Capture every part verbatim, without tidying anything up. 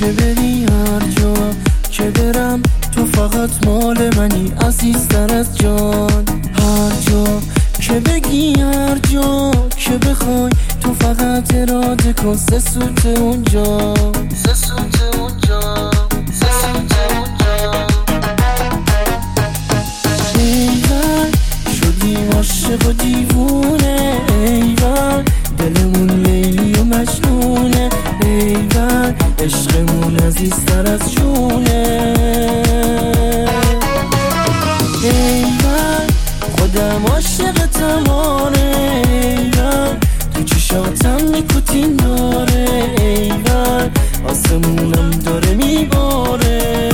که بری هر جا که برم تو فقط مال منی عزیزتر از جان. هر جا که بگی هر جا که بخوای تو فقط اراده کن سه سوت اونجا سه سوت اونجا سه سوت اونجا. ایول شدیم عاشق و دیوونه، ایول دلمون لیلی و مجنونه، ایول عشقمون عزیزتر از جونه. ایول خودم عاشق تماره، ایول تو چشاتم نیکوتین داره، ایول آسمونم داره میباره.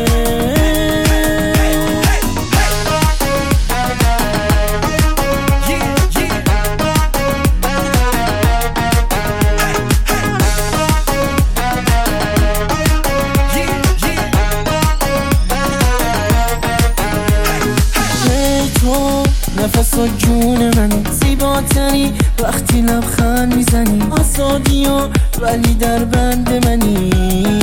نفس و جون منی زیباتری وقتی لبخند میزنی، آزادی و ولی در بند منی.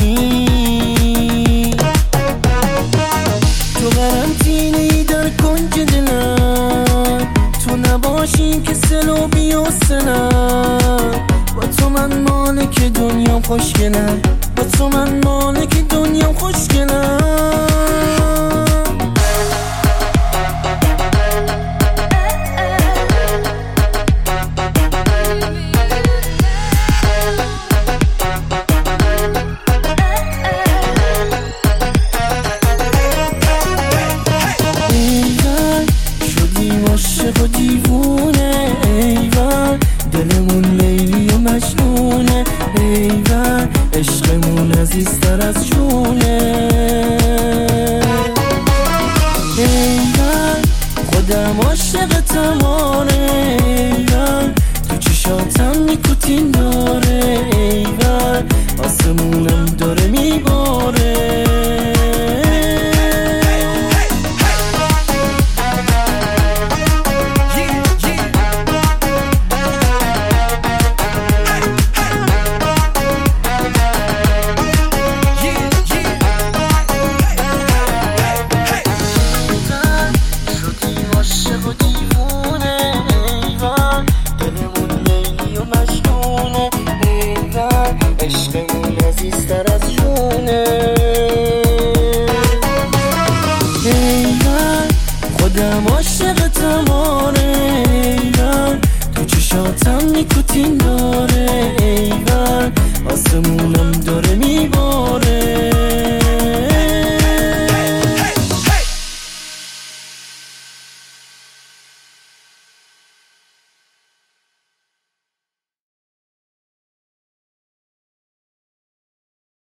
تو قرنطینه‌ای در کنج دلم، تو نباشی که سلوبی و سلم. با تو من مالک دنیام خوشگلم، با تو من مالک دنیام خوشگلم. عاشق و دیوونه، ایول دلمون لیلی و مجنونه، ایول عشقمون عزیزتر از جونه. ایول خودم عاشق تماره، ایول تو چشاتم نیکوتین داره، ایول آسمونم داره میباره. عشقمون عزیزتر از جونه. ایول خودم عاشق تماره، ایول تو چشاتم نیکوتین داره، ایول